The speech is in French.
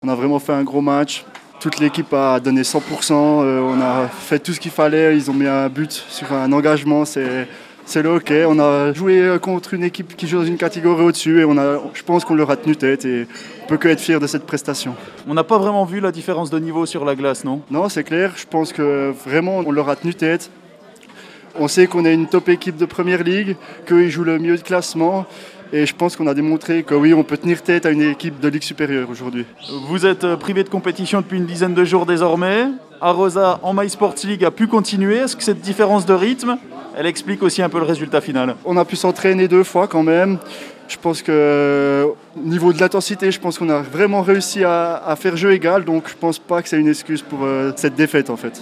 On a vraiment fait un gros match. Toute l'équipe a donné 100%. On a fait tout ce qu'il fallait. Ils ont mis un but sur un engagement. C'est le hockey. On a joué contre une équipe qui joue dans une catégorie au-dessus et je pense qu'on leur a tenu tête et on peut que être fier de cette prestation. On n'a pas vraiment vu la différence de niveau sur la glace, non? Non, c'est clair. Je pense que vraiment on leur a tenu tête. On sait qu'on est une top équipe de Première Ligue, qu'ils jouent le milieu de classement. Et je pense qu'on a démontré que oui, on peut tenir tête à une équipe de Ligue supérieure aujourd'hui. Vous êtes privé de compétition depuis une dizaine de jours désormais. Arosa en MySports League a pu continuer. Est-ce que cette différence de rythme, elle explique aussi un peu le résultat final? On a pu s'entraîner 2 fois quand même. Je pense que au niveau de l'intensité, je pense qu'on a vraiment réussi à faire jeu égal. Donc je ne pense pas que c'est une excuse pour cette défaite en fait.